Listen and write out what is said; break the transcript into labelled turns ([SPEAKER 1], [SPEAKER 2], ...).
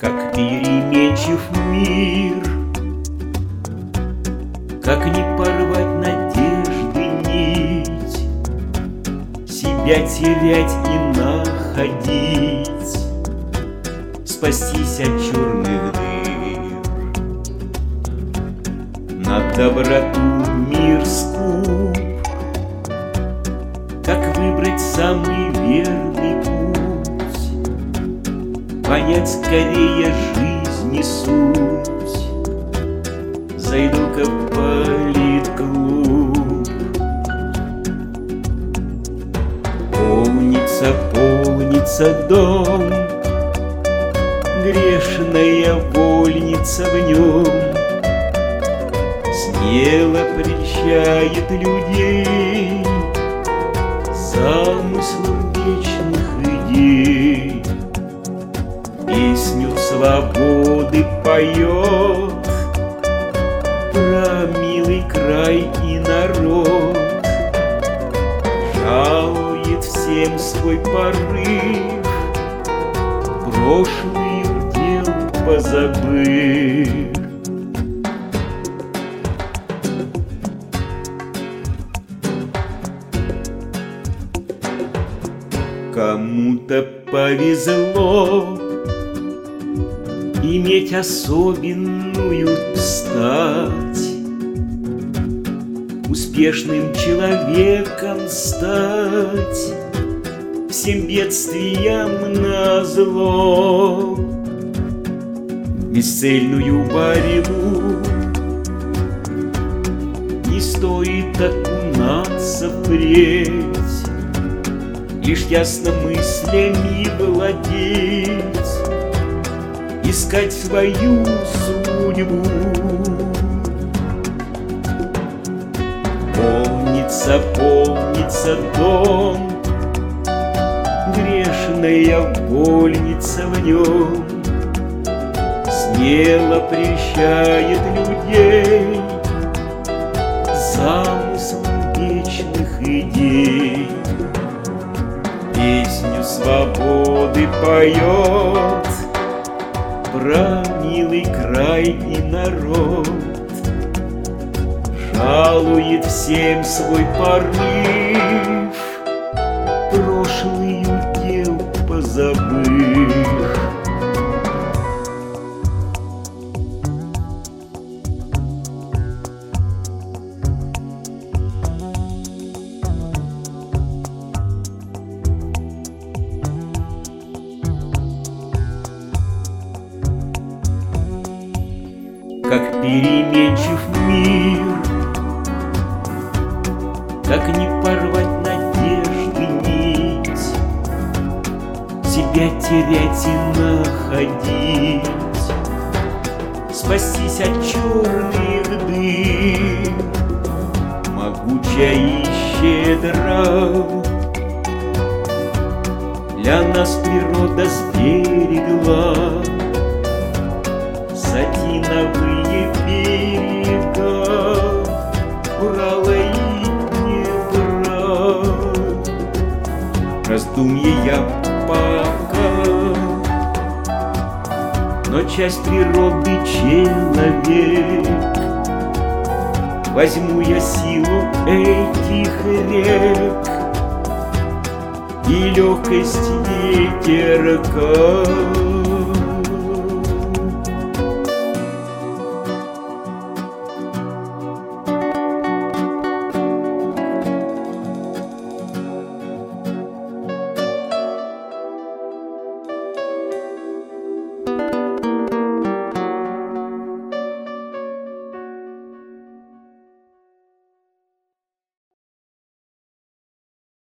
[SPEAKER 1] Как переменчив мир, как не порвать надежды нить, себя терять и находить, спастись от черных дыр. На доброту мир скуп, как выбрать самый верный путь, понять скорее жизни суть. Зайду-ка в политклуб. Полнится дом, грешная вольница в нем, смело прельщает людей замыслом вечных идей. Песню свободы поет про милый край и народ, жалует всем свой порыв, прошлый удел позабыв. Кому-то повезло иметь особенную стать, успешным человеком стать, всем бедствиям назло. Бесцельную борьбу не стоит окунаться впредь, лишь ясно мыслями владеть, искать свою судьбу. Полнится дом, грешная вольница в нем, смело прельщает людей замыслом вечных идей. Песню свободы поет про милый край и народ, жалует всем свой порыв, прошлый удел позабыв. Как переменчив мир, как не порвать надежды нить, себя терять и находить, спастись от черных дыр. Могуча и щедра для нас природа сберегла сатиновые берега Урала и Днепра. Раздумье я пока, но часть природы человек. Возьму я силу этих рек и легкость ветерка.